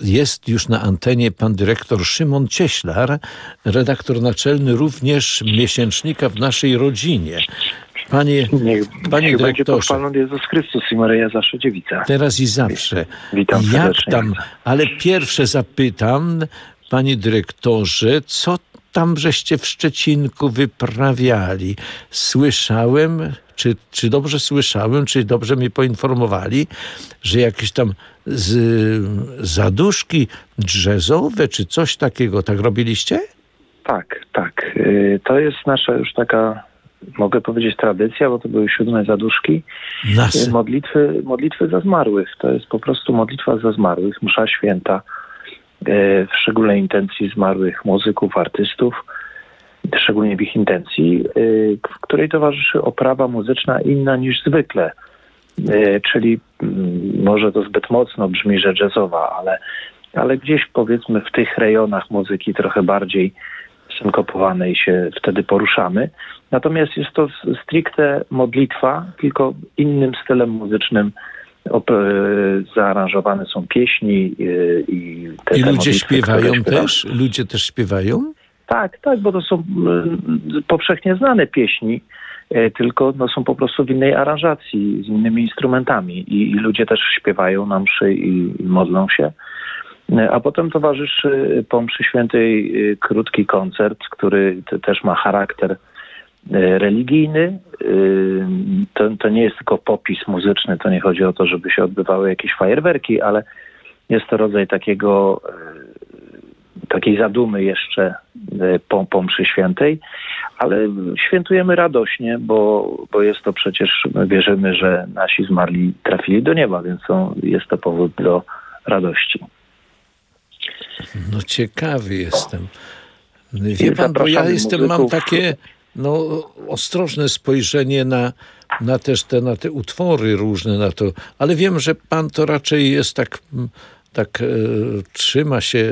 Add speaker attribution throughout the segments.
Speaker 1: jest już na antenie pan dyrektor Szymon Cieślar, redaktor naczelny również miesięcznika W naszej rodzinie. Panie
Speaker 2: będzie
Speaker 1: dyrektorze,
Speaker 2: pochwalony Jezus Chrystus i Maryja zawsze dziewica.
Speaker 1: teraz i zawsze.
Speaker 2: Witam
Speaker 1: Jak
Speaker 2: serdecznie.
Speaker 1: tam? Ale pierwsze zapytam, panie dyrektorze, co tam żeście w Szczecinku wyprawiali? Słyszałem, czy dobrze słyszałem, czy dobrze mnie poinformowali, że jakieś tam zaduszki jazzowe, czy coś takiego, tak robiliście?
Speaker 2: Tak. To jest nasza już taka, mogę powiedzieć, tradycja, bo to były 7 zaduszki. Modlitwy za zmarłych. To jest po prostu modlitwa za zmarłych, msza święta, w szczególnej intencji zmarłych muzyków, artystów, szczególnie w ich intencji, w której towarzyszy oprawa muzyczna inna niż zwykle. Czyli może to zbyt mocno brzmi, że jazzowa, ale gdzieś powiedzmy w tych rejonach muzyki trochę bardziej synkopowanej się wtedy poruszamy. Natomiast jest to stricte modlitwa, tylko innym stylem muzycznym. Zaaranżowane są pieśni i
Speaker 1: ludzie śpiewają też? Ludzie też śpiewają?
Speaker 2: Tak, bo to są powszechnie znane pieśni, tylko są po prostu w innej aranżacji, z innymi instrumentami i ludzie też śpiewają na mszy i modlą się. A potem towarzyszy po mszy świętej krótki koncert, który też ma charakter religijny. To nie jest tylko popis muzyczny, to nie chodzi o to, żeby się odbywały jakieś fajerwerki, ale jest to rodzaj takiej zadumy jeszcze po mszy świętej, ale świętujemy radośnie, bo jest to przecież, wierzymy, że nasi zmarli trafili do nieba, więc jest to powód do radości.
Speaker 1: No ciekawy jestem. Wie pan, bo ja mam takie ostrożne spojrzenie na te utwory różne, na to, ale wiem, że pan to raczej jest tak trzyma się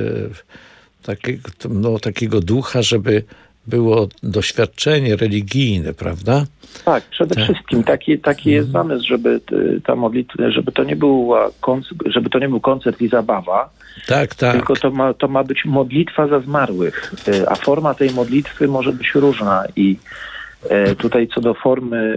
Speaker 1: takiego ducha, żeby było doświadczenie religijne, prawda? Tak,
Speaker 2: przede wszystkim taki jest zamysł, żeby ta modlitwa, żeby to nie był koncert i zabawa.
Speaker 1: Tak.
Speaker 2: Tylko to ma być modlitwa za zmarłych, a forma tej modlitwy może być różna i tutaj co do formy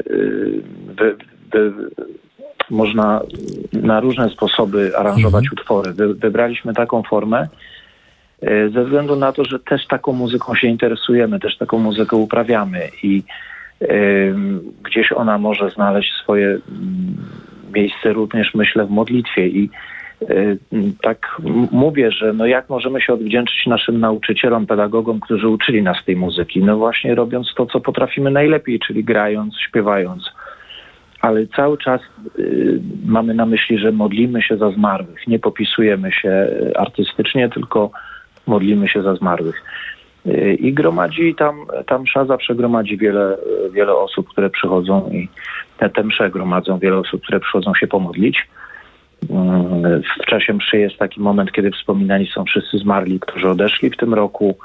Speaker 2: można na różne sposoby aranżować utwory. Wybraliśmy taką formę ze względu na to, że też taką muzyką się interesujemy, też taką muzykę uprawiamy i gdzieś ona może znaleźć swoje miejsce również, myślę, w modlitwie i tak mówię, że jak możemy się odwdzięczyć naszym nauczycielom, pedagogom, którzy uczyli nas tej muzyki? No właśnie robiąc to, co potrafimy najlepiej, czyli grając, śpiewając. Ale cały czas mamy na myśli, że modlimy się za zmarłych. Nie popisujemy się artystycznie, tylko modlimy się za zmarłych. I gromadzi ta msza zawsze gromadzi wiele osób, które przychodzą i te msze gromadzą wiele osób, które przychodzą się pomodlić. W czasie mszy jest taki moment, kiedy wspominani są wszyscy zmarli, którzy odeszli w tym roku.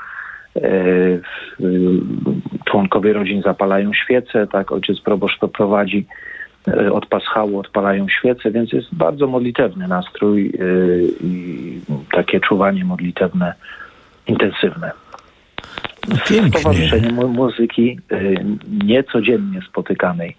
Speaker 2: Członkowie rodzin zapalają świece, tak, ojciec proboszcz to prowadzi. Od paschału odpalają świece, więc jest bardzo modlitewny nastrój i takie czuwanie modlitewne intensywne. W towarzyszeniu muzyki niecodziennie spotykanej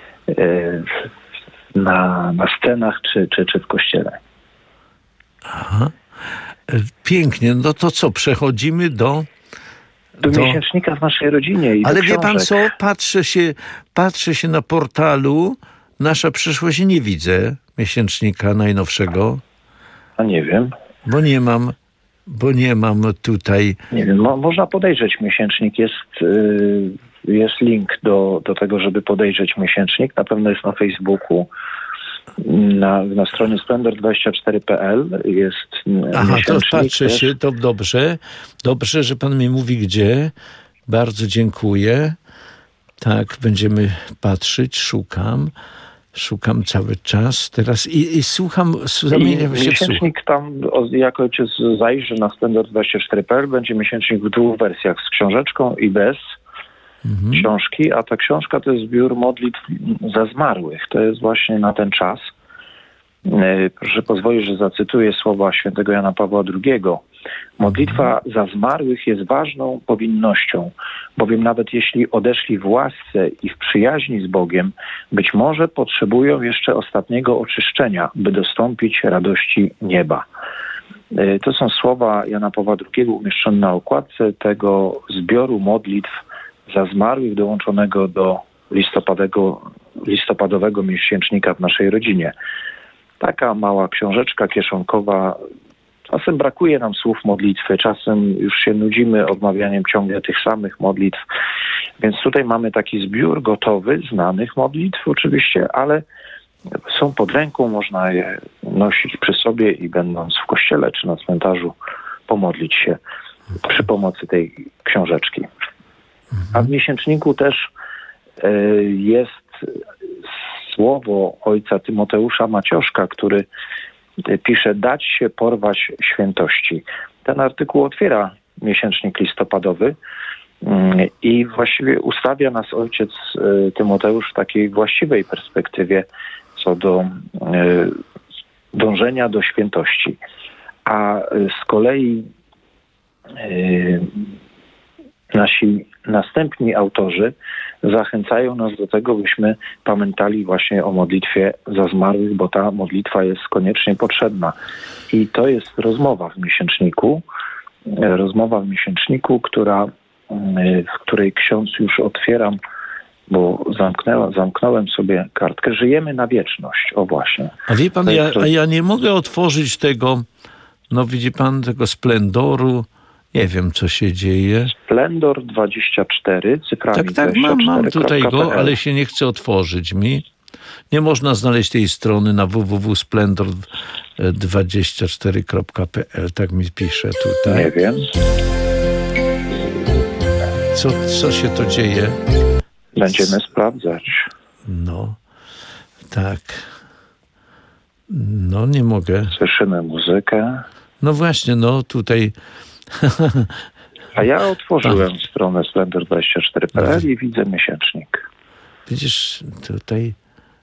Speaker 2: na scenach czy w kościele.
Speaker 1: Aha. Pięknie. No to co, przechodzimy do
Speaker 2: miesięcznika W naszej rodzinie.
Speaker 1: Ale wie pan co? Patrzę się na portalu Nasza Przyszłość i nie widzę miesięcznika najnowszego.
Speaker 2: A nie wiem.
Speaker 1: Bo nie mam tutaj...
Speaker 2: Nie wiem, można podejrzeć miesięcznik. Jest link do tego, żeby podejrzeć miesięcznik. Na pewno jest na Facebooku. Na stronie splendor24.pl jest miesięcznik.
Speaker 1: To patrzę się, to dobrze. Dobrze, że pan mi mówi gdzie. Bardzo dziękuję. Tak, będziemy patrzeć, szukam cały czas teraz i słucham, zamieniam się w słuch.
Speaker 2: Miesięcznik tam, jak ojciec zajrzy na splendor24.pl, będzie miesięcznik w 2 wersjach, z książeczką i bez książki, a ta książka to jest zbiór modlitw za zmarłych. To jest właśnie na ten czas. Proszę pozwolić, że zacytuję słowa świętego Jana Pawła II. Modlitwa za zmarłych jest ważną powinnością, bowiem nawet jeśli odeszli w łasce i w przyjaźni z Bogiem, być może potrzebują jeszcze ostatniego oczyszczenia, by dostąpić radości nieba. To są słowa Jana Pawła II umieszczone na okładce tego zbioru modlitw za zmarłych dołączonego do listopadowego miesięcznika w naszej rodzinie. Taka mała książeczka kieszonkowa. Czasem brakuje nam słów modlitwy, czasem już się nudzimy odmawianiem ciągle tych samych modlitw. Więc tutaj mamy taki zbiór gotowy, znanych modlitw oczywiście, ale są pod ręką, można je nosić przy sobie i będąc w kościele czy na cmentarzu pomodlić się przy pomocy tej książeczki. A w miesięczniku też jest słowo ojca Tymoteusza Macioszka, który pisze: dać się porwać świętości. Ten artykuł otwiera miesięcznik listopadowy i właściwie ustawia nas ojciec Tymoteusz w takiej właściwej perspektywie co do dążenia do świętości. A z kolei nasi następni autorzy zachęcają nas do tego, byśmy pamiętali właśnie o modlitwie za zmarłych, bo ta modlitwa jest koniecznie potrzebna. I to jest rozmowa w miesięczniku, w której ksiądz już otwieram, bo zamknąłem sobie kartkę. Żyjemy na wieczność. O właśnie.
Speaker 1: A wie pan, ja nie mogę otworzyć tego, no widzi pan, tego Splendoru. Nie wiem, co się dzieje.
Speaker 2: Splendor 24, cyframi
Speaker 1: tak, mam tutaj go, ale się nie chce otworzyć mi. Nie można znaleźć tej strony na www.splendor24.pl. Tak mi pisze tutaj.
Speaker 2: Nie wiem.
Speaker 1: Co się to dzieje?
Speaker 2: Będziemy sprawdzać.
Speaker 1: No, tak. No, nie mogę.
Speaker 2: Słyszymy muzykę.
Speaker 1: No właśnie, no tutaj...
Speaker 2: A ja otworzyłem stronę Splendor24.pl i widzę miesięcznik.
Speaker 1: Widzisz, tutaj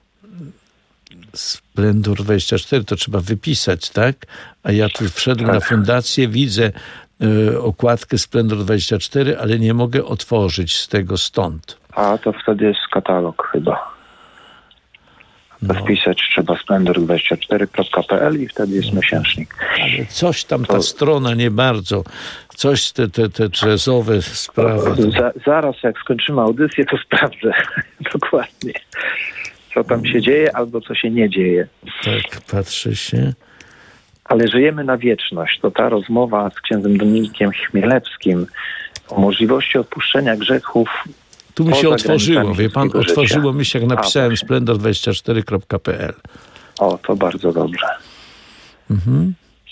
Speaker 1: Splendor24 to trzeba wypisać, tak? A ja tu wszedłem na fundację, widzę okładkę Splendor24, ale nie mogę otworzyć z tego stąd.
Speaker 2: A to wtedy jest katalog chyba. Wpisać trzeba splendor24.pl i wtedy jest miesięcznik.
Speaker 1: Ale coś tam ta strona nie bardzo. Coś te jazzowe sprawy.
Speaker 2: Zaraz jak skończymy audycję, to sprawdzę dokładnie, co tam się dzieje albo co się nie dzieje.
Speaker 1: Tak, patrzę się.
Speaker 2: Ale żyjemy na wieczność. To ta rozmowa z księdzem Dominikiem Chmielewskim o możliwości odpuszczenia grzechów.
Speaker 1: Tu mi się otworzyło, wie pan, otworzyło mi się, jak napisałem splendor24.pl.
Speaker 2: O, to bardzo dobrze.
Speaker 1: Mhm.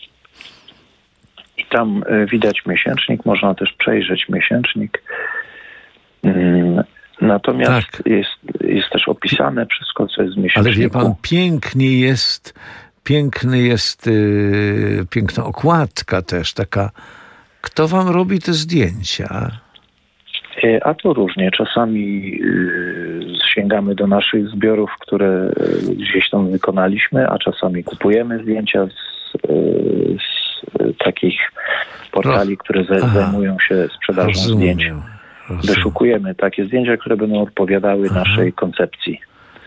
Speaker 2: I tam widać miesięcznik, można też przejrzeć miesięcznik. Natomiast
Speaker 1: tak.
Speaker 2: jest też opisane wszystko, co jest w miesięczniku.
Speaker 1: Ale wie pan, piękna okładka też, taka. Kto wam robi te zdjęcia?
Speaker 2: A to różnie. Czasami sięgamy do naszych zbiorów, które gdzieś tam wykonaliśmy, a czasami kupujemy zdjęcia z takich portali, które zajmują się sprzedażą zdjęć. Wyszukujemy takie zdjęcia, które będą odpowiadały naszej koncepcji.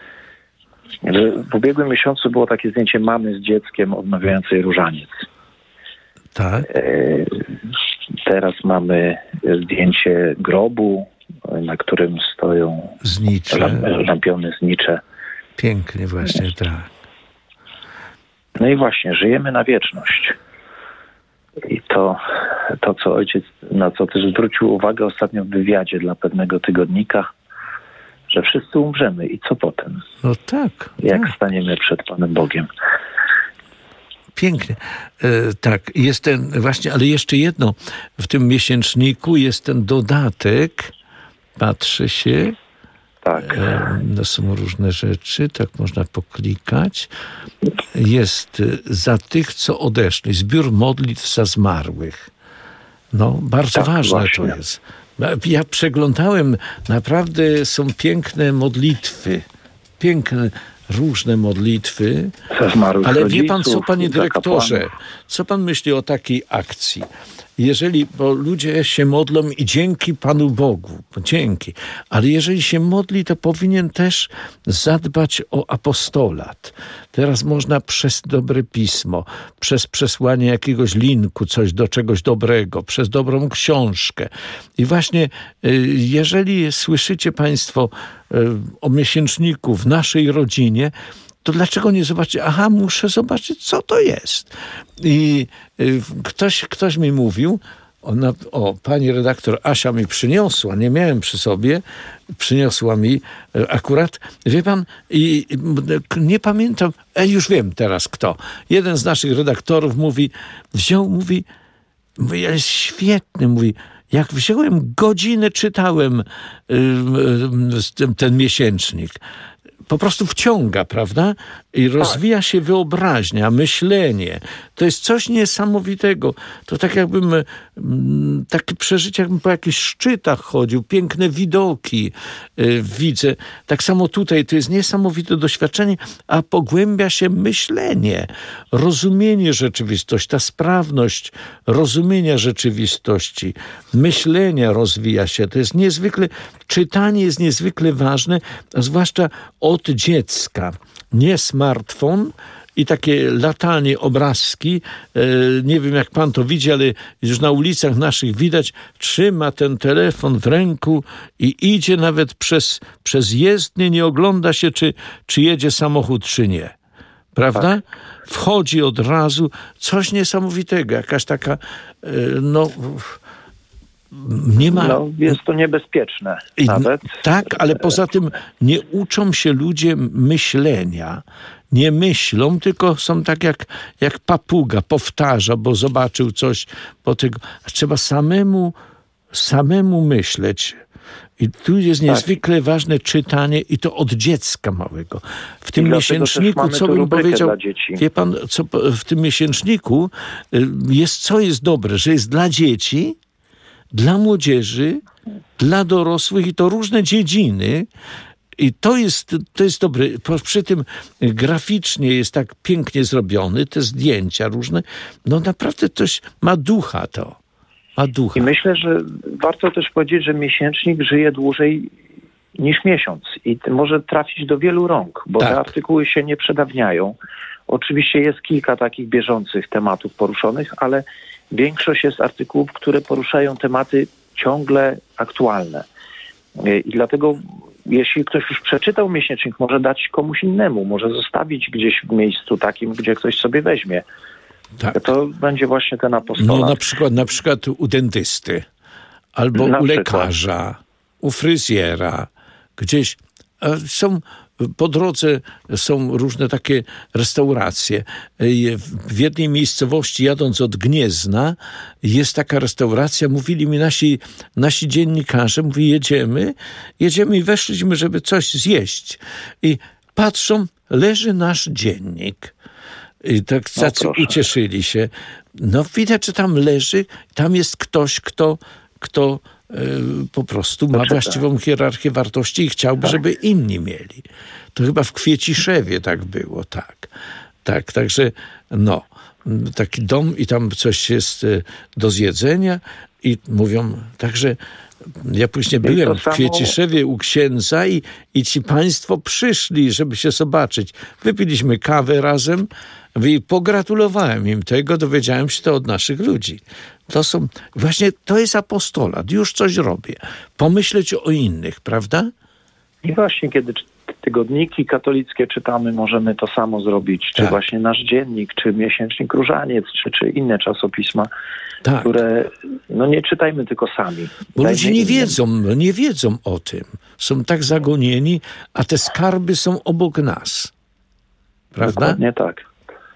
Speaker 2: W ubiegłym miesiącu było takie zdjęcie mamy z dzieckiem odmawiającej różaniec. Tak. Teraz mamy zdjęcie grobu, na którym stoją lampiony znicze.
Speaker 1: Pięknie właśnie, tak.
Speaker 2: No i właśnie, żyjemy na wieczność. I to co ojciec, na co też zwrócił uwagę ostatnio w wywiadzie dla pewnego tygodnika, że wszyscy umrzemy i co potem?
Speaker 1: No tak.
Speaker 2: Jak staniemy przed Panem Bogiem?
Speaker 1: Pięknie. Tak, jest ten właśnie, ale jeszcze jedno. W tym miesięczniku jest ten dodatek. Patrzy się.
Speaker 2: Tak.
Speaker 1: No są różne rzeczy, tak można poklikać. Jest za tych, co odeszli. Zbiór modlitw za zmarłych. No, bardzo ważne właśnie. To jest. Ja przeglądałem, naprawdę są piękne modlitwy. Piękne. różne modlitwy.
Speaker 2: Ale
Speaker 1: wie pan co, panie dyrektorze, co pan myśli o takiej akcji? Bo ludzie się modlą i dzięki Panu Bogu, dzięki, ale jeżeli się modli, to powinien też zadbać o apostolat. Teraz można przez dobre pismo, przez przesłanie jakiegoś linku, coś do czegoś dobrego, przez dobrą książkę. I właśnie jeżeli słyszycie państwo o miesięczniku w naszej rodzinie, to dlaczego nie zobaczyć? Muszę zobaczyć, co to jest. I ktoś mi mówił, pani redaktor Asia mi przyniosła, nie miałem przy sobie, przyniosła mi akurat, wie pan, i nie pamiętam, już wiem teraz kto. Jeden z naszych redaktorów mówi, jest świetny, mówi, jak wziąłem godzinę, czytałem ten miesięcznik. Po prostu wciąga, prawda? I rozwija się wyobraźnia, myślenie. To jest coś niesamowitego. To tak jakbym, takie przeżycie, jakbym po jakichś szczytach chodził, piękne widoki widzę. Tak samo tutaj, to jest niesamowite doświadczenie, a pogłębia się myślenie, rozumienie rzeczywistości, ta sprawność rozumienia rzeczywistości, myślenia rozwija się. To jest niezwykle, czytanie jest niezwykle ważne, a zwłaszcza od dziecka. Nie smartfon i takie latanie obrazki. Nie wiem, jak pan to widzi, ale już na ulicach naszych widać, trzyma ten telefon w ręku i idzie nawet przez jezdnię, nie ogląda się, czy jedzie samochód, czy nie. Prawda? Tak. Wchodzi od razu. Coś niesamowitego. Jakaś taka, nie ma...
Speaker 2: jest to niebezpieczne nawet.
Speaker 1: Tak, ale poza tym nie uczą się ludzie myślenia. Nie myślą, tylko są tak jak papuga, powtarza, bo zobaczył coś. Trzeba samemu myśleć. I tu jest niezwykle ważne czytanie i to od dziecka małego. W tym miesięczniku, co bym powiedział, wie pan, co w tym miesięczniku co jest dobre, że jest dla dzieci, dla młodzieży, dla dorosłych i to różne dziedziny. I to jest dobre. Przy tym graficznie jest tak pięknie zrobiony, te zdjęcia różne. Naprawdę coś ma ducha to. Ma ducha.
Speaker 2: I myślę, że warto też powiedzieć, że miesięcznik żyje dłużej niż miesiąc i może trafić do wielu rąk, bo te artykuły się nie przedawniają. Oczywiście jest kilka takich bieżących tematów poruszonych, ale większość jest artykułów, które poruszają tematy ciągle aktualne. I dlatego, jeśli ktoś już przeczytał miesięcznik, może dać komuś innemu, może zostawić gdzieś w miejscu takim, gdzie ktoś sobie weźmie. Tak. To będzie właśnie ten apostolat.
Speaker 1: Na przykład u dentysty, albo u lekarza, u fryzjera, gdzieś po drodze są różne takie restauracje. W jednej miejscowości, jadąc od Gniezna, jest taka restauracja. Mówili mi nasi dziennikarze, jedziemy i weszliśmy, żeby coś zjeść. I patrzą, leży nasz dziennik. I tak ucieszyli się. Widać, że tam leży, tam jest ktoś, kto po prostu ma właściwą hierarchię wartości i chciałby, żeby inni mieli. To chyba w Kwieciszewie tak było, tak. Także taki dom i tam coś jest do zjedzenia i mówią, także ja później byłem w Kwieciszewie u księdza i ci państwo przyszli, żeby się zobaczyć. Wypiliśmy kawę razem i pogratulowałem im tego, dowiedziałem się to od naszych ludzi. To jest apostolat, już coś robię. Pomyśleć o innych, prawda?
Speaker 2: I właśnie, kiedy tygodniki katolickie czytamy, możemy to samo zrobić. Czy właśnie nasz dziennik, czy miesięcznik Różaniec, czy inne czasopisma, które nie czytajmy tylko sami.
Speaker 1: Bo ludzie nie wiedzą o tym. Są tak zagonieni, a te skarby są obok nas. Prawda?
Speaker 2: Dokładnie tak.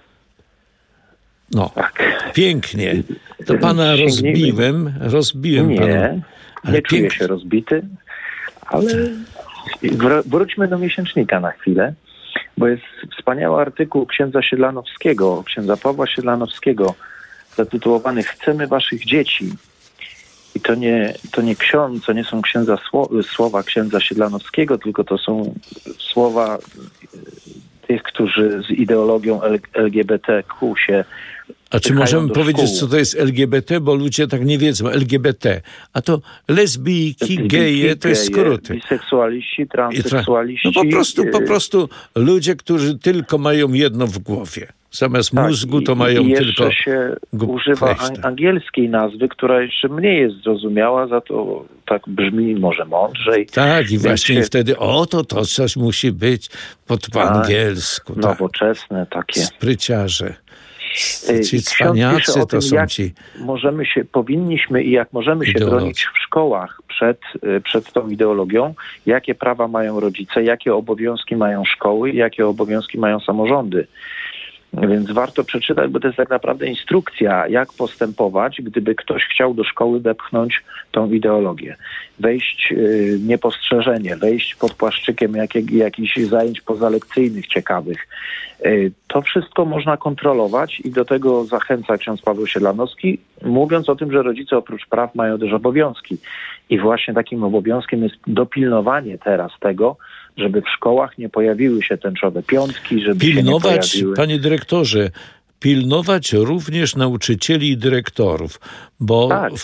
Speaker 1: Tak. Pięknie. To pana rozbiłem
Speaker 2: nie,
Speaker 1: pana.
Speaker 2: Ale nie czuję się rozbity, ale wróćmy do miesięcznika na chwilę, bo jest wspaniały artykuł księdza Pawła Siedlanowskiego, zatytułowany "Chcemy waszych dzieci". I to nie są słowa księdza Siedlanowskiego, tylko to są słowa tych, którzy z ideologią LGBTQ się...
Speaker 1: A czy możemy powiedzieć, co to jest LGBT, bo ludzie tak nie wiedzą. LGBT. A to lesbijki, geje, to jest skróty.
Speaker 2: Biseksualiści, transseksualiści.
Speaker 1: No po prostu ludzie, którzy tylko mają jedno w głowie. Zamiast mózgu to mają tylko...
Speaker 2: jeszcze się używa angielskiej nazwy, która jeszcze mniej jest zrozumiała, za to tak brzmi może mądrzej.
Speaker 1: Tak, i właśnie wtedy to coś musi być po angielsku.
Speaker 2: Nowoczesne takie.
Speaker 1: Spryciarze. Ci cwaniacy to są ci...
Speaker 2: Powinniśmy i jak możemy się bronić w szkołach przed tą ideologią, jakie prawa mają rodzice, jakie obowiązki mają szkoły, jakie obowiązki mają samorządy. Więc warto przeczytać, bo to jest tak naprawdę instrukcja, jak postępować, gdyby ktoś chciał do szkoły wepchnąć tą ideologię. Wejść niepostrzeżenie, wejść pod płaszczykiem jakichś zajęć pozalekcyjnych ciekawych. To wszystko można kontrolować i do tego zachęca ksiądz Paweł Siedlanowski, mówiąc o tym, że rodzice oprócz praw mają też obowiązki. I właśnie takim obowiązkiem jest dopilnowanie teraz tego, żeby w szkołach nie pojawiły się tęczowe piątki, żeby
Speaker 1: pilnować,
Speaker 2: się nie pojawiły...
Speaker 1: Panie dyrektorze, pilnować również nauczycieli i dyrektorów, bo
Speaker 2: tak.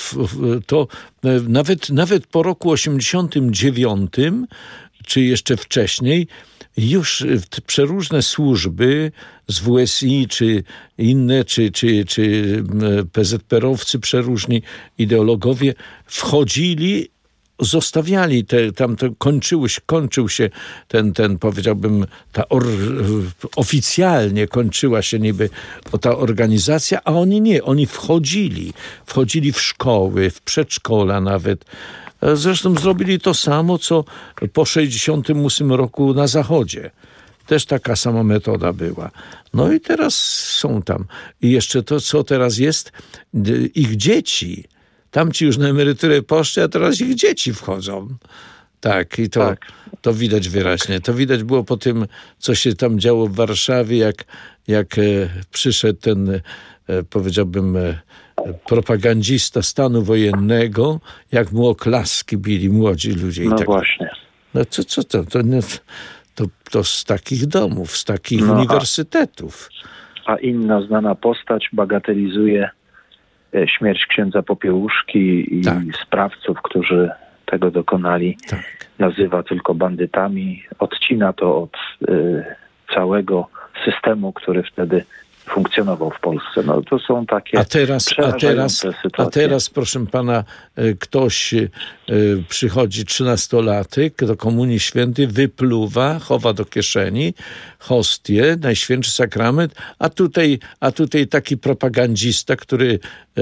Speaker 1: Nawet po roku 89, czy jeszcze wcześniej, już przeróżne służby z WSI, czy inne, czy PZPR-owcy przeróżni, ideologowie wchodzili, zostawiali kończył się ten powiedziałbym, oficjalnie kończyła się niby ta organizacja, a oni nie, oni wchodzili w szkoły, w przedszkola nawet. Zresztą zrobili to samo, co po 68 roku na Zachodzie. Też taka sama metoda była. No i teraz są tam. I jeszcze to, co teraz jest, ich dzieci. Tamci już na emeryturę poszli, a teraz ich dzieci wchodzą. Tak, i to widać wyraźnie. To widać było po tym, co się tam działo w Warszawie, jak przyszedł ten, powiedziałbym, propagandzista stanu wojennego, jak mu oklaski bili młodzi ludzie.
Speaker 2: No właśnie.
Speaker 1: No co to? To z takich domów, z takich uniwersytetów.
Speaker 2: A inna znana postać bagatelizuje śmierć księdza Popiełuszki i sprawców, którzy tego dokonali. Tak. Nazywa tylko bandytami. Odcina to od całego systemu, który wtedy funkcjonował w Polsce. No to są takie przerażające sytuacje.
Speaker 1: A teraz, proszę pana, ktoś przychodzi 13-latek do Komunii Świętej, wypluwa, chowa do kieszeni hostię, Najświętszy Sakrament, a tutaj taki propagandista, który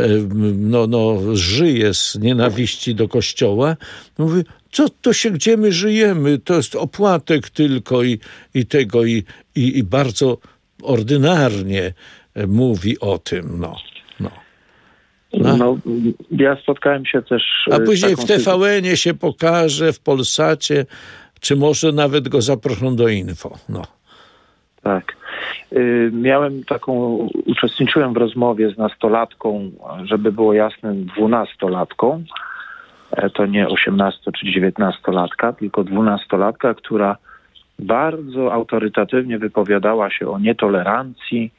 Speaker 1: żyje z nienawiści do Kościoła, mówi, gdzie my żyjemy? To jest opłatek tylko i bardzo ordynarnie mówi o tym,
Speaker 2: ja spotkałem się też...
Speaker 1: A później w TVN-ie się pokaże, w Polsacie, czy może nawet go zaproszą do info.
Speaker 2: Tak. Uczestniczyłem w rozmowie z nastolatką, żeby było jasne, 12-latką. To nie 18 czy 19-latka, tylko 12-latka, która bardzo autorytatywnie wypowiadała się o nietolerancji,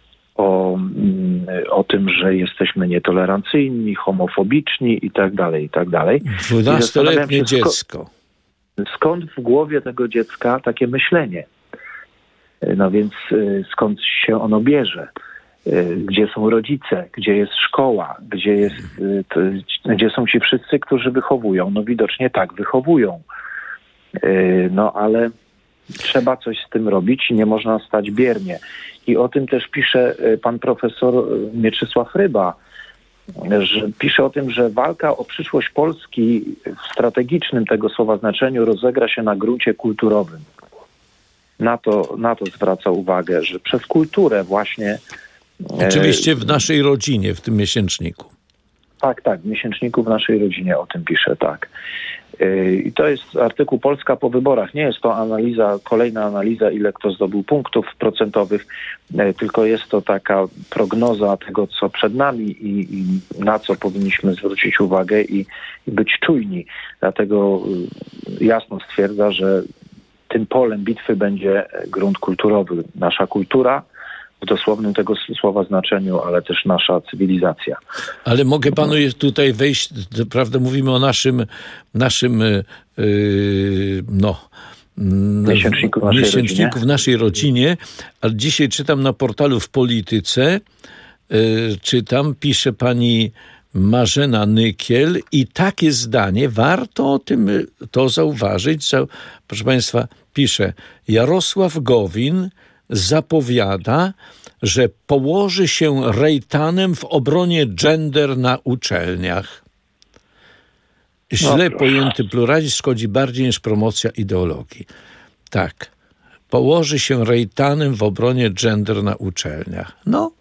Speaker 2: o tym, że jesteśmy nietolerancyjni, homofobiczni i tak dalej, i tak dalej.
Speaker 1: 12-letnie dziecko.
Speaker 2: Skąd w głowie tego dziecka takie myślenie? No więc skąd się ono bierze? Gdzie są rodzice? Gdzie jest szkoła? Gdzie są ci wszyscy, którzy wychowują? No widocznie tak wychowują. No ale trzeba coś z tym robić i nie można stać biernie. I o tym też pisze pan profesor Mieczysław Ryba, że pisze o tym, że walka o przyszłość Polski w strategicznym tego słowa znaczeniu rozegra się na gruncie kulturowym. Na to zwraca uwagę, że przez kulturę właśnie...
Speaker 1: Oczywiście w naszej rodzinie, w tym miesięczniku.
Speaker 2: Tak, w miesięczniku w naszej rodzinie o tym pisze, tak. I to jest artykuł Polska po wyborach. Nie jest to kolejna analiza, ile kto zdobył punktów procentowych, tylko jest to taka prognoza tego, co przed nami i na co powinniśmy zwrócić uwagę i być czujni. Dlatego jasno stwierdza, że tym polem bitwy będzie grunt kulturowy. Nasza kultura, w dosłownym tego słowa znaczeniu, ale też nasza cywilizacja.
Speaker 1: Ale mogę panu tutaj wejść, prawda, mówimy o naszym miesięczniku w naszej rodzinie, ale dzisiaj czytam na portalu W Polityce, pisze pani Marzena Nykiel i takie zdanie, warto o tym to zauważyć, proszę państwa, pisze: Jarosław Gowin zapowiada, że położy się Rejtanem w obronie gender na uczelniach. Źle pojęty pluralizm szkodzi bardziej niż promocja ideologii. Tak. Położy się Rejtanem w obronie gender na uczelniach.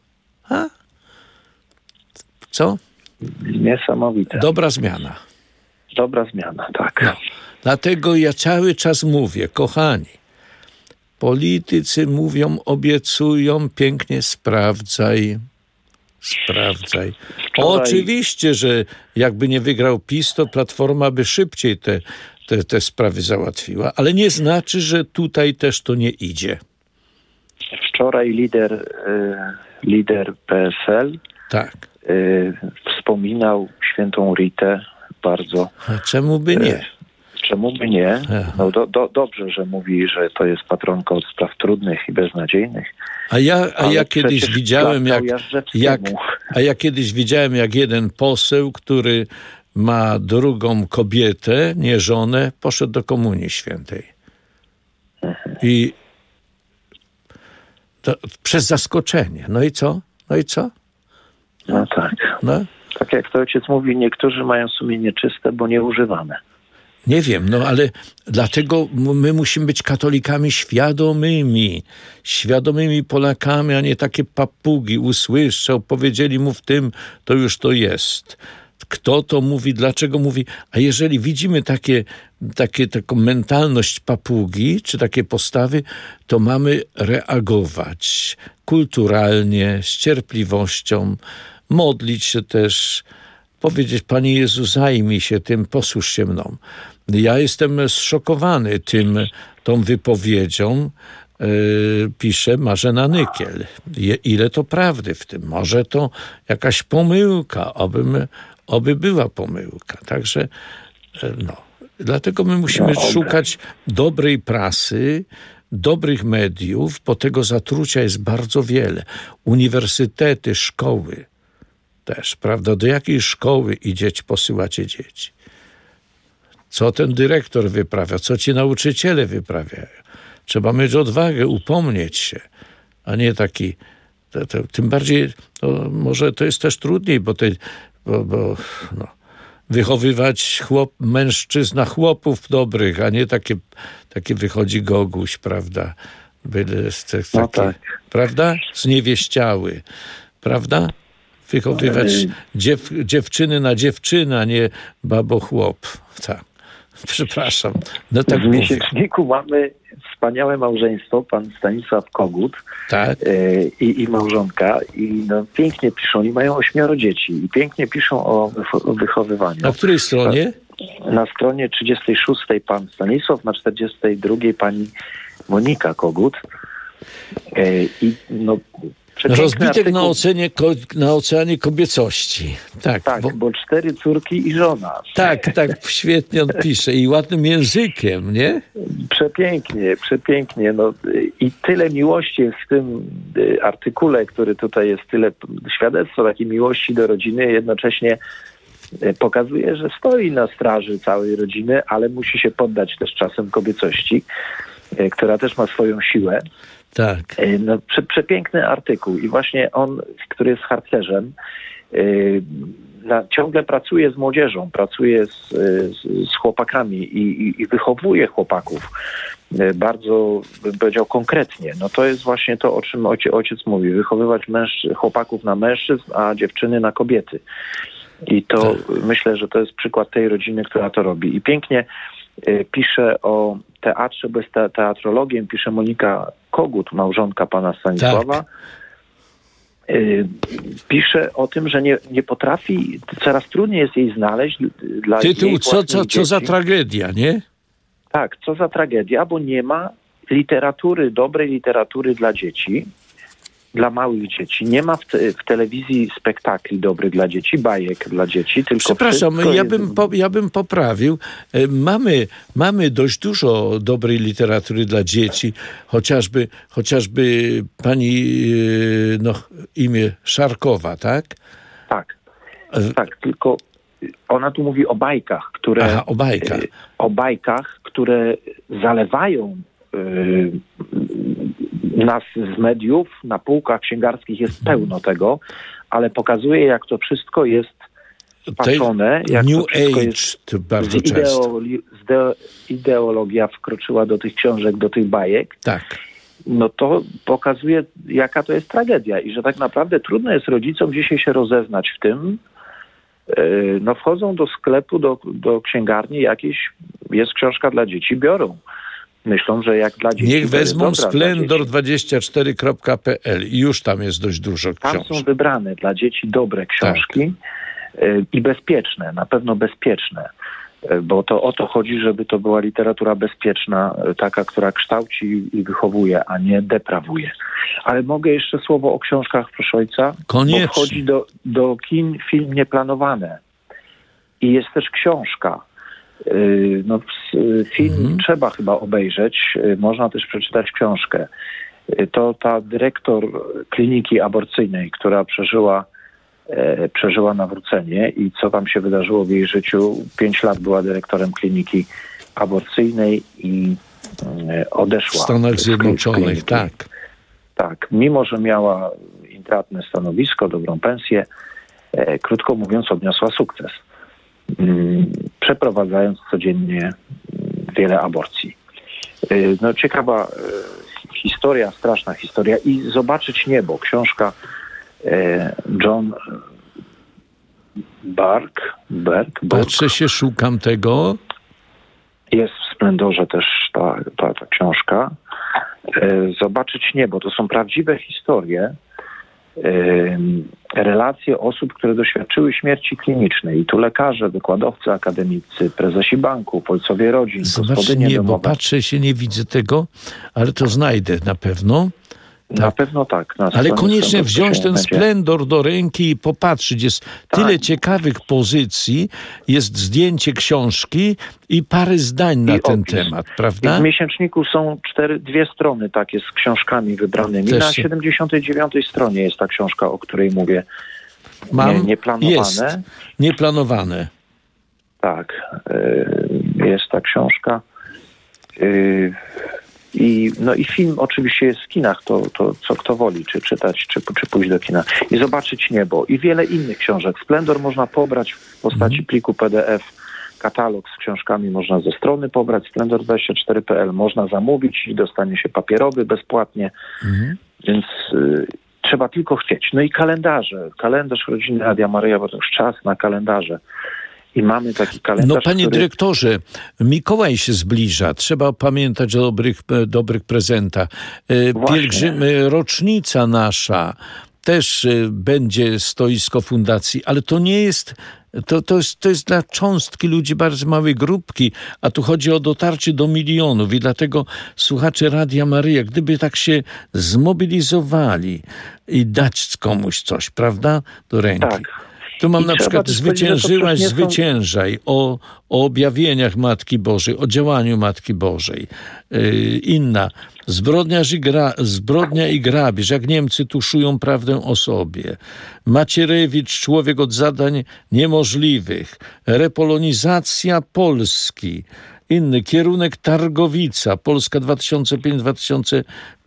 Speaker 1: Co?
Speaker 2: Niesamowite.
Speaker 1: Dobra zmiana.
Speaker 2: Dobra zmiana, tak.
Speaker 1: Dlatego ja cały czas mówię, kochani, politycy mówią, obiecują, pięknie sprawdzaj. Oczywiście, że jakby nie wygrał PiS, to Platforma by szybciej te sprawy załatwiła, ale nie znaczy, że tutaj też to nie idzie.
Speaker 2: Wczoraj lider PSL wspominał świętą Ritę bardzo.
Speaker 1: A czemu by nie?
Speaker 2: Czemu by nie? No dobrze, że mówi, że to jest patronka od spraw trudnych i beznadziejnych.
Speaker 1: A ja kiedyś widziałem, jak jeden poseł, który ma drugą kobietę, nie żonę, poszedł do Komunii Świętej. I to przez zaskoczenie. No i co?
Speaker 2: No tak.
Speaker 1: No?
Speaker 2: Tak jak to ojciec mówi, niektórzy mają sumienie czyste, bo nieużywane.
Speaker 1: Nie wiem, ale dlatego my musimy być katolikami świadomymi Polakami, a nie takie papugi. Usłyszał, powiedzieli mu w tym, to już to jest. Kto to mówi, dlaczego mówi. A jeżeli widzimy taką mentalność papugi, czy takie postawy, to mamy reagować kulturalnie, z cierpliwością, modlić się też, powiedzieć: Panie Jezu, zajmij się tym, posłuż się mną. Ja jestem zszokowany tą wypowiedzią, pisze Marzena Nykiel. Ile to prawdy w tym? Może to jakaś pomyłka, oby była pomyłka. Także dlatego my musimy szukać dobrej prasy, dobrych mediów, bo tego zatrucia jest bardzo wiele. Uniwersytety, szkoły też, prawda? Do jakiej szkoły posyłacie dzieci? Co ten dyrektor wyprawia? Co ci nauczyciele wyprawiają? Trzeba mieć odwagę, upomnieć się, a nie taki... tym bardziej, może to jest też trudniej, bo wychowywać mężczyzna chłopów dobrych, a nie takie wychodzi goguś, prawda? Prawda? Zniewieściały, prawda? Wychowywać dziewczyny na dziewczynę, a nie babo-chłop. Tak. Przepraszam.
Speaker 2: W miesięczniku mamy wspaniałe małżeństwo, pan Stanisław Kogut i małżonka. I pięknie piszą. I mają 8 dzieci. I pięknie piszą o wychowywaniu.
Speaker 1: Na której stronie?
Speaker 2: Na stronie 36 pan Stanisław, na 42 pani Monika Kogut.
Speaker 1: Rozbitek na oceanie kobiecości. Tak,
Speaker 2: bo 4 córki i żona.
Speaker 1: Tak, świetnie on pisze i ładnym językiem, nie?
Speaker 2: Przepięknie. I tyle miłości jest w tym artykule, który tutaj jest, tyle świadectwa takiej miłości do rodziny, jednocześnie pokazuje, że stoi na straży całej rodziny, ale musi się poddać też czasem kobiecości, która też ma swoją siłę.
Speaker 1: Tak.
Speaker 2: Przepiękny artykuł i właśnie on, który jest harcerzem, ciągle pracuje z młodzieżą, pracuje z chłopakami i wychowuje chłopaków bardzo, bym powiedział, konkretnie. To jest właśnie to, o czym ojciec mówi, wychowywać chłopaków na mężczyzn, a dziewczyny na kobiety. I to myślę, że to jest przykład tej rodziny, która to robi. I pięknie pisze o teatrze, bo jest teatrologiem, pisze Monika Kogut, małżonka pana Stanisława. Pisze o tym, że nie potrafi, coraz trudniej jest jej znaleźć dla
Speaker 1: tytuł
Speaker 2: jej
Speaker 1: co za tragedia, nie?
Speaker 2: Tak, co za tragedia, bo nie ma dobrej literatury dla dzieci, dla małych dzieci. Nie ma w telewizji spektakli dobrych dla dzieci, bajek dla dzieci. Tylko
Speaker 1: przepraszam, ja bym poprawił. Mamy dość dużo dobrej literatury dla dzieci. Chociażby pani imię Szarkowa, tak?
Speaker 2: Tak, tylko ona tu mówi o bajkach, o bajkach, które zalewają nas z mediów, na półkach księgarskich jest pełno tego, ale pokazuje, jak to wszystko jest patrzone. Jak
Speaker 1: New
Speaker 2: to wszystko
Speaker 1: Age
Speaker 2: jest,
Speaker 1: bardzo często.
Speaker 2: Ideologia wkroczyła do tych książek, do tych bajek.
Speaker 1: Tak.
Speaker 2: No to pokazuje, jaka to jest tragedia i że tak naprawdę trudno jest rodzicom dzisiaj się rozeznać w tym. No wchodzą do sklepu, do księgarni, jest książka dla dzieci, biorą. Myślą, że jak dla dzieci...
Speaker 1: Niech wezmą splendor24.pl i już tam jest dość dużo książek.
Speaker 2: Tam są wybrane dla dzieci dobre książki i bezpieczne, na pewno bezpieczne. Bo to o to chodzi, żeby to była literatura bezpieczna, taka, która kształci i wychowuje, a nie deprawuje. Ale mogę jeszcze słowo o książkach, proszę ojca?
Speaker 1: Koniecznie.
Speaker 2: Bo wchodzi do kin film Nieplanowane. I jest też książka. Film trzeba chyba obejrzeć. Można też przeczytać książkę. To ta dyrektor kliniki aborcyjnej, która przeżyła nawrócenie i co tam się wydarzyło w jej życiu. 5 lat była dyrektorem kliniki aborcyjnej i odeszła.
Speaker 1: W Stanach Zjednoczonych, tak.
Speaker 2: Tak, mimo że miała intratne stanowisko, dobrą pensję, krótko mówiąc odniosła sukces, przeprowadzając codziennie wiele aborcji. No ciekawa historia, straszna historia i Zobaczyć niebo, książka John Berg.
Speaker 1: Patrzę się, szukam tego.
Speaker 2: Jest w Splendorze też ta książka. Zobaczyć niebo. To są prawdziwe historie, relacje osób, które doświadczyły śmierci klinicznej. I tu lekarze, wykładowcy akademicy, prezesi banków, ojcowie rodzin,
Speaker 1: gospodynie niebo. Domowe. Patrzę się, nie widzę tego, ale to znajdę na pewno. Tak.
Speaker 2: Na pewno tak.
Speaker 1: Ale koniecznie wziąć ten Splendor do ręki i popatrzeć. Jest tyle ciekawych pozycji, jest zdjęcie książki i parę zdań na ten temat, prawda?
Speaker 2: I w miesięczniku są 2 strony takie z książkami wybranymi. Na 79 stronie jest ta książka, o której mówię. Nieplanowane.
Speaker 1: Jest. Nieplanowane.
Speaker 2: Tak. Jest ta książka. I film oczywiście jest w kinach, to co kto woli, czy czytać, czy pójść do kina. I Zobaczyć niebo. I wiele innych książek. Splendor można pobrać w postaci pliku PDF. Katalog z książkami można ze strony pobrać, splendor24.pl. Można zamówić i dostanie się papierowy bezpłatnie. Więc trzeba tylko chcieć. No i kalendarze. Kalendarz Rodziny Radia Maryja, bo to już czas na kalendarze. I mamy taki kalendarz,
Speaker 1: No panie dyrektorze, Mikołaj się zbliża. Trzeba pamiętać o dobrych prezentach. Rocznica nasza. Też będzie stoisko fundacji, ale to nie jest... To jest dla cząstki ludzi, bardzo małej grupki, a tu chodzi o dotarcie do milionów i dlatego słuchacze Radia Maryja, gdyby tak się zmobilizowali i dać komuś coś, prawda, do ręki. Tak. Tu mam na przykład Zwyciężyłaś, zwyciężaj, o objawieniach Matki Bożej, o działaniu Matki Bożej. Inna, zbrodnia i grabież, jak Niemcy tuszują prawdę o sobie. Macierewicz, człowiek od zadań niemożliwych. Repolonizacja Polski. Inny, kierunek Targowica, Polska 2005-2015.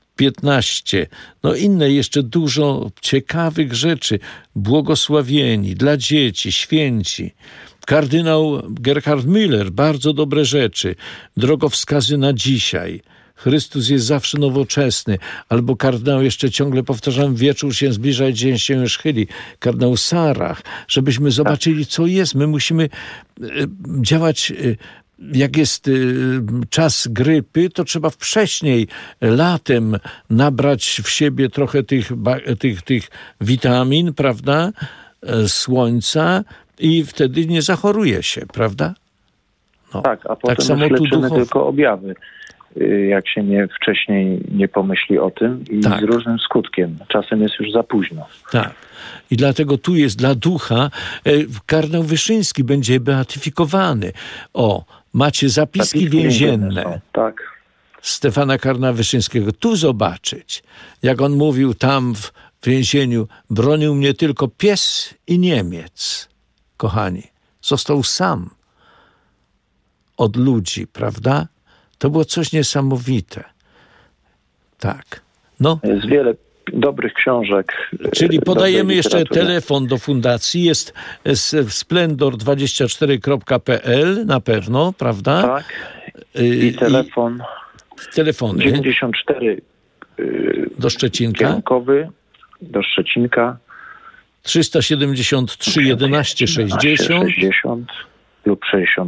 Speaker 1: No inne jeszcze dużo ciekawych rzeczy. Błogosławieni, dla dzieci, święci. Kardynał Gerhard Müller, bardzo dobre rzeczy. Drogowskazy na dzisiaj. Chrystus jest zawsze nowoczesny. Albo kardynał, jeszcze ciągle powtarzam, wieczór się zbliża, dzień się już chyli. Kardynał Sarach, żebyśmy zobaczyli, co jest. My musimy działać... Jak jest czas grypy, to trzeba wcześniej, latem, nabrać w siebie trochę tych witamin, prawda, słońca i wtedy nie zachoruje się, prawda? No.
Speaker 2: Tak, a potem
Speaker 1: samo
Speaker 2: już
Speaker 1: tu
Speaker 2: leczymy
Speaker 1: duchowo.
Speaker 2: tylko objawy, jak się wcześniej nie pomyśli o tym i
Speaker 1: Tak.
Speaker 2: z różnym skutkiem. Czasem jest już za późno.
Speaker 1: Tak. I dlatego tu jest dla ducha kardynał Wyszyński będzie beatyfikowany. Macie zapiski więzienne
Speaker 2: są, tak.
Speaker 1: Stefana kardynała Wyszyńskiego. Tu zobaczyć, jak on mówił tam w więzieniu, bronił mnie tylko pies i Niemiec. Kochani, został sam od ludzi, prawda? To było coś niesamowite. Tak. No.
Speaker 2: Jest wiele dobrych książek.
Speaker 1: Czyli podajemy jeszcze
Speaker 2: literatury.
Speaker 1: telefon do fundacji. Jest splendor24.pl na pewno, prawda?
Speaker 2: Tak. I telefon
Speaker 1: telefony
Speaker 2: 94
Speaker 1: do Szczecinka.
Speaker 2: kierunkowy do Szczecinka
Speaker 1: 373 11 60
Speaker 2: lub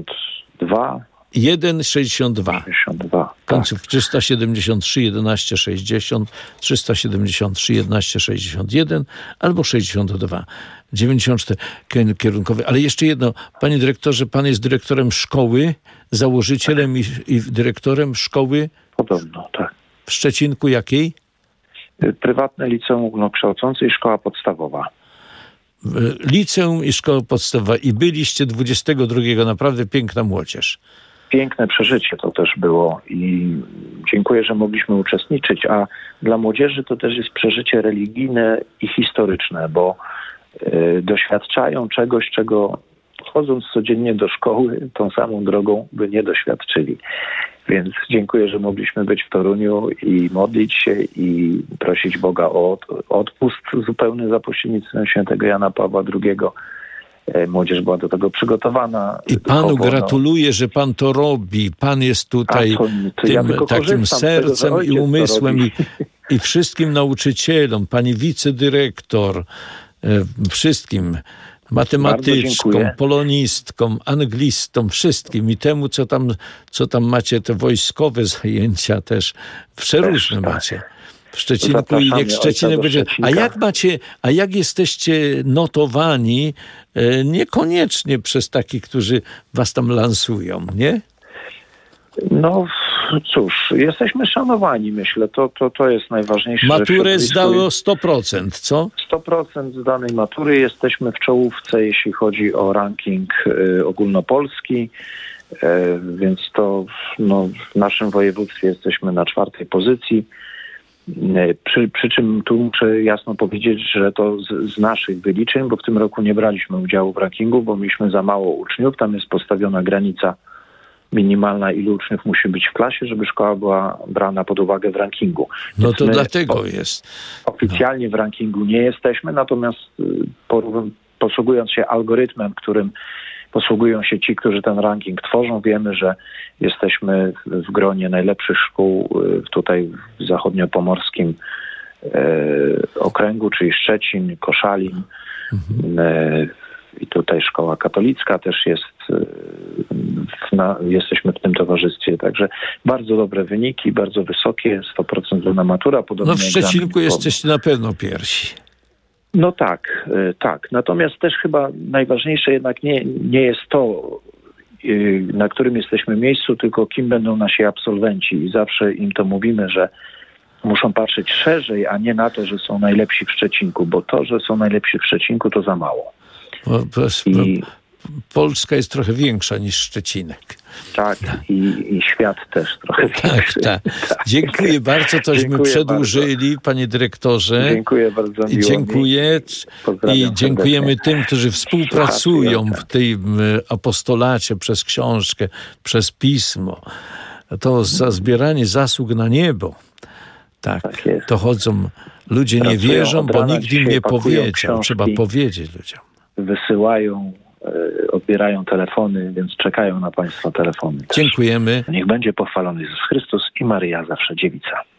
Speaker 2: 62
Speaker 1: 1,62.
Speaker 2: 62.
Speaker 1: Końców 373 11 60, 373 11 61 albo 62. 94 kierunkowy. Ale jeszcze jedno, panie dyrektorze, pan jest dyrektorem szkoły, założycielem i dyrektorem szkoły
Speaker 2: Podobno, tak.
Speaker 1: w Szczecinku jakiej?
Speaker 2: Prywatne liceum ogólnokształcące i szkoła podstawowa.
Speaker 1: Liceum i szkoła podstawowa. I byliście 22, naprawdę piękna młodzież.
Speaker 2: Piękne przeżycie to też było i dziękuję, że mogliśmy uczestniczyć, a dla młodzieży to też jest przeżycie religijne i historyczne, bo doświadczają czegoś, czego chodząc codziennie do szkoły tą samą drogą by nie doświadczyli. Więc dziękuję, że mogliśmy być w Toruniu i modlić się i prosić Boga o odpust zupełny za pośrednictwem świętego Jana Pawła II. Młodzież była do tego przygotowana.
Speaker 1: I panu gratuluję, że pan to robi. Pan jest tutaj
Speaker 2: ja
Speaker 1: takim sercem i umysłem i wszystkim nauczycielom, pani wicedyrektor, wszystkim matematyczkom, polonistkom, anglistom, wszystkim i temu, co tam macie, te wojskowe zajęcia też, przeróżne macie. W Szczecinku i niech Szczecinek będzie. A jak jesteście notowani, niekoniecznie przez takich, którzy was tam lansują, nie?
Speaker 2: No cóż, jesteśmy szanowani, myślę. To jest najważniejsze.
Speaker 1: Maturę zdało 100%, co?
Speaker 2: 100% zdanej matury. Jesteśmy w czołówce, jeśli chodzi o ranking ogólnopolski. Więc to w naszym województwie jesteśmy na 4. pozycji. Przy czym tu muszę jasno powiedzieć, że to z naszych wyliczeń, bo w tym roku nie braliśmy udziału w rankingu, bo mieliśmy za mało uczniów. Tam jest postawiona granica minimalna, ilu uczniów musi być w klasie, żeby szkoła była brana pod uwagę w rankingu.
Speaker 1: No to dlatego jest.
Speaker 2: Oficjalnie w rankingu nie jesteśmy, natomiast posługując się algorytmem, którym posługują się ci, którzy ten ranking tworzą, wiemy, że jesteśmy w gronie najlepszych szkół tutaj w zachodniopomorskim okręgu, czyli Szczecin, Koszalin. I tutaj szkoła katolicka też jest, jesteśmy w tym towarzystwie. Także bardzo dobre wyniki, bardzo wysokie, 100% na matura.
Speaker 1: No w Szczecinku jesteście na pewno pierwsi.
Speaker 2: No tak. Natomiast też chyba najważniejsze jednak nie jest to, na którym jesteśmy miejscu, tylko kim będą nasi absolwenci. I zawsze im to mówimy, że muszą patrzeć szerzej, a nie na to, że są najlepsi w Szczecinku, bo to, że są najlepsi w Szczecinku, to za mało.
Speaker 1: Polska jest trochę większa niż Szczecinek.
Speaker 2: Tak, i świat też trochę większy.
Speaker 1: Tak. Dziękuję bardzo, tośmy przedłużyli, bardzo. Panie dyrektorze.
Speaker 2: Dziękuję bardzo.
Speaker 1: I dziękuję. I dziękujemy serdecznie tym, którzy współpracują w tym apostolacie przez książkę, przez pismo. To za zbieranie zasług na niebo. Tak to chodzą. Ludzie nie wierzą, bo nikt im nie powiedział. Trzeba powiedzieć ludziom.
Speaker 2: Wysyłają, odbierają telefony, więc czekają na Państwa telefony.
Speaker 1: Dziękujemy.
Speaker 2: Niech będzie pochwalony Jezus Chrystus i Maryja zawsze dziewica.